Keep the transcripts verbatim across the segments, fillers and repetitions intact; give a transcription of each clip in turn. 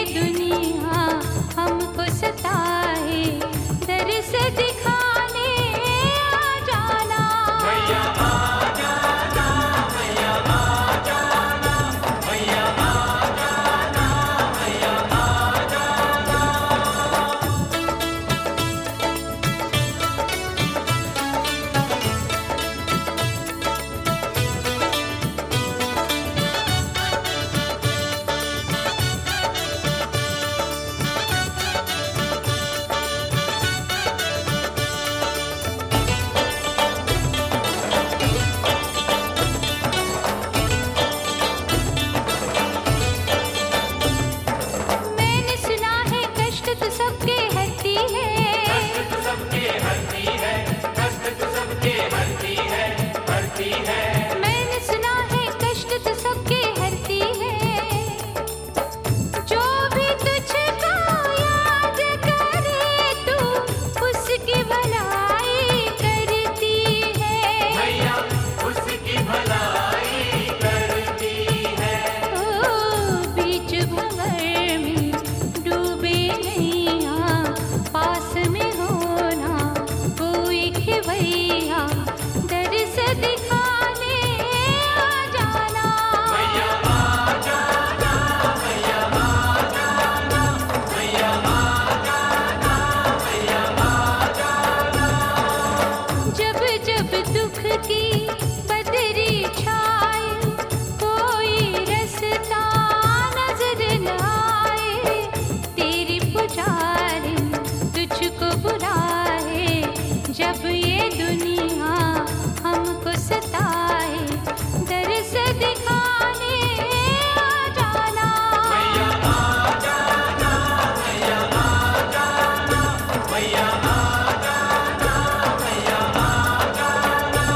दुनिया हमको सताए, दर से दिखाने आ जाना। मैया आ जाना, मैया आ जाना, मैया आ जाना, मैया आ जाना। मैंने सुना है कष्ट तो सबके हरती है, कष्ट तो सबके हरती है, कष्ट तो सबके हरती है, हरती है। मैंने सुना है कष्ट तो सबके हरती है, जो भी तुझको याद करे तू उसकी भलाई करती है। मैया उसकी भलाई करती है। ओ बीच भंवर में डूबे नैया, पास में होना कोई खिवैया, दर से दिखाने आ जाना। मैया आ जाना, मैया आ जाना, मैया आ जाना, मैया आ जाना। जब जब दुख की बदरी छाए, कोई रास्ता नजर न आए, तेरी पुजारी तुझको बुलाए, जब ये दुनिया हमको सताए, दर से दिखाने आ जाना। मैया आ जाना, मैया आ जाना, मैया आ जाना, मैया आ जाना।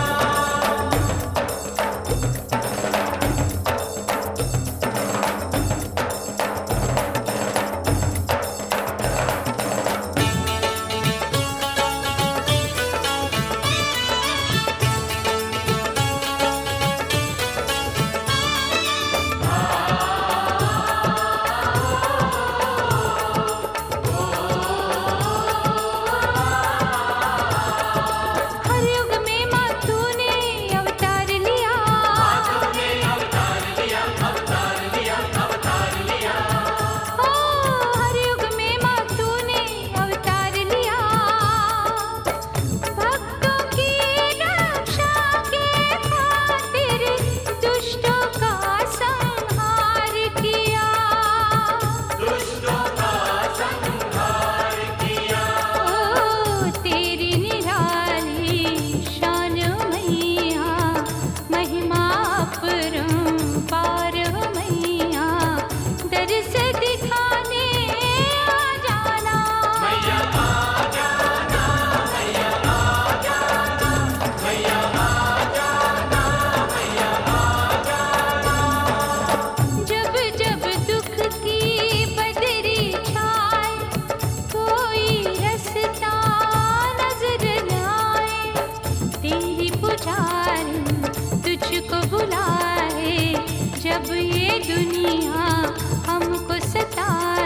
हर युग में माँ तूने अवतार लिया, तूने अवतार लिया, अवतार लिया, अवतार लिया। ओ हर युग में माँ तूने अवतार लिया, भक्तों की रक्षा के खातिर दुष्टों का संहार किया। दुष्टों का संहार किया। ओ तेरी निराली शान मैया, महिमा अपरंपार मैया, दर से दिखाने आ जाना। मैया आ जाना, मैया आ जाना, मैया आ जाना, मैया आ जाना। जब जब दुख की बदरी छाए, कोई रास्ता नजर न आए, तेरी पुजारी तुझको बुलाए, जब ये दुनिया हमको सताए,